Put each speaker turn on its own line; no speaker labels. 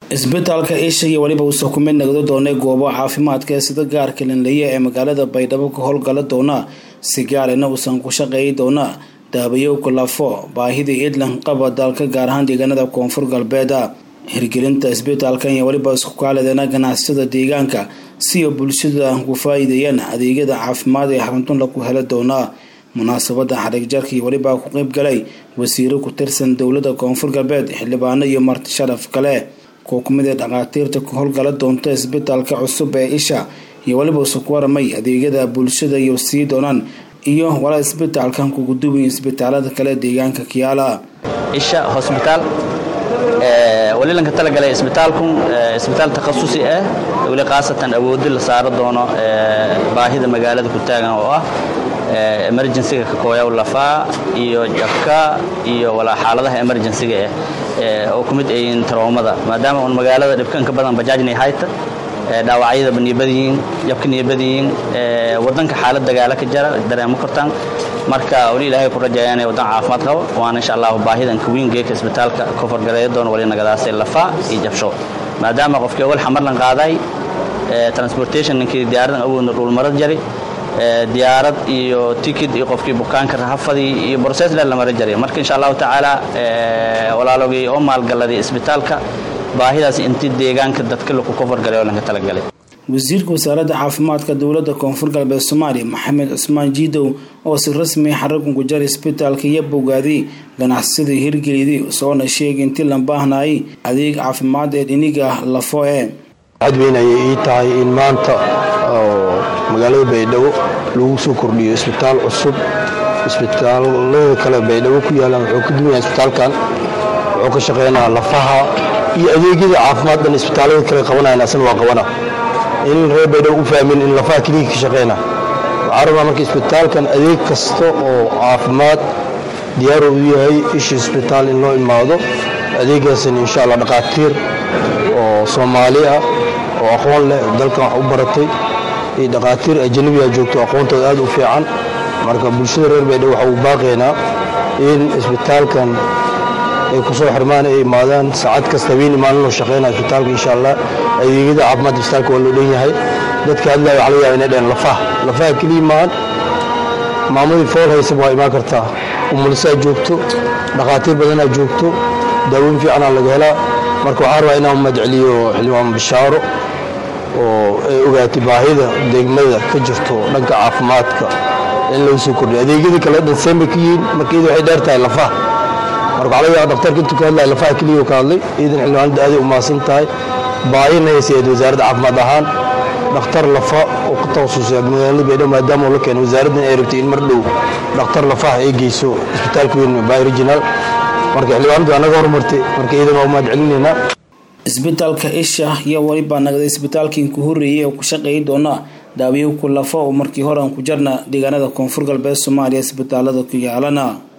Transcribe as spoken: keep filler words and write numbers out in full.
isbitaalka Isha iyo waliba uu soo kumid nagdo doonay goobo caafimaadka sida gaarka Lenleeya ee magaalada Baydhabo ka howlgala doona si gaarina uu san ku shaqeeyay doona daabayo ku lafo baahida idlan qaba dalka gaar ahaan deegaanada koonfur galbeed hirgelinta isbitaalka iyo waliba isku kaaladana ganacsiyada deegaanka si bulshada ku faa'iideeyaan adeegyada caafimaad ee xaruntan lagu helo doona munaasabada xarig jarka iyo waliba ku qayb galay wasiiro ku tirsan dawladda koonfur galbeed xildhibaano iyo marti sharaf kale kookumada dhaqaatiirta ku howlgala doonta isbitaalka cusub ee Isha iyo waliba soo waramay adeegyada bulshada iyo sii doonaan iyo wala isbitaalkan ku gudubin isbitaalada kale deegaanka Kiyaala
Isha hospital ee wali lanka tala galay isbitaalku isbitaal takhasusi ah wali qaasatan awood la saaro doono baahida magaalada ku taagan oo ah emergency ka kooya lafa iyo jabka iyo wala xaaladaha emergency ee oo kumid ay traumada maadaama oo magaalada dhibkan ka badan bajaajnay hayta dhaawacyada baniyadeen jabkan yabadiin wadanka xaalad dagaal ka jira dareemo kartaan marka wali ilaahay ku rajaynaa wadan caafimaad qabo waan insha Allah baahidan ku weyn geeka isbitaalka ka fargareeyo doon wali nagadaasay lafa iyo jabsho maadaama qofkii wal xamar lan qaaday transportation ninkii diyaaradan awoodna dhul marad jari diyaarad iyo ticket iyo qofkii bukaanka raafadii iyo process la mara jaray marka insha Allah taala walaalogii oo maalgalada isbitaalka baahidaas intii deegaanka dadka lagu cover gareeyo laga tala galay wasiirka wasaaradda caafimaadka dawladda koonfur galbeed Soomaaliya Maxamed Cusmaan Jiidow oo si rasmi ah xarun ku jari isbitaalka iyo bogaadi ganacsiyada hirgeliyay soo sheegay intii la baahnay adeeg caafimaad ee dhiniga lafo ee
adweynay ay tahay in maanta magaalada Baydhabo lagu soo kordhiyo isbitaal cusub isbitaalada kale Baydhabo ku yaalan wuxuu ku duwan yahay isbitaalkan wuxuu ka shaqeynaa lafaha iyo adeegyada caafimaad ee isbitaalada kale qabanayna asan waa qabana in reer Baydhabo u fahmin in lafaha kaliya ka shaqeynaa araba markii isbitaalkan adeeg kasto oo caafimaad diyaar u yahay Isha isbitaal in loo imaado adeegaas insha Allah dhaqaatiir oo Soomaali ah oo aqoon leh dalka wax u baratay ee dhaqaatiir ajnabi ah joogto aqoontooda aad u fiican marka bulshada reer Baydhabo waxa uu baaqeynaa in isbitaalkan ay ku soo xirmaan ay imaadaan saacad kasta weyn maalin loo shaqeynaa isbitaalka insha Allah adeegyada caafimaad isbitaalka waa loo dhan yahay dadka hadla waxa laga yaabaa inay dhan lafaha lafaha kaliya maan maamulada fool haysa waa imaan kartaa umulsa joogto dhaqaatiir badan joogto daaweyn fiican laga helaa marka waxa rabaa inaan madceliyo xilwaan bishaaro oo ay ogaatay baahida degmada ka jirto dhanka caafimaadka in loo soo kordhiyo adeegyada kale dhan sameeyeen markii waxay dheertahay lafaha marka waxa laga yaabaa dhaqtarka intuu ka hadlay lafaha kaliya ka hadlay iidan xilwaan aad u maasan tahay baahina hay'ad wasaaradda caafimaad ahaan dhaqtar lafa oo ku tawassulay magaalada Baydhabo maadaama uu la keenay wasaaradda ay rabtay in mar dhow dhaqtar lafaha ay geyso isbitaalka weyn ee regional marka xilwaanadu anaga hormartay marka iidan oo maad celinayna
isbitaalka Isha iyo waliba nagada isbitaalkii ku horeeyay oo ku shaqeeyay doona daawiyo ku lafo oo markii hore aan ku jarna deegaanada koonfur galbeed Soomaaliya isbitaalada ku yaalana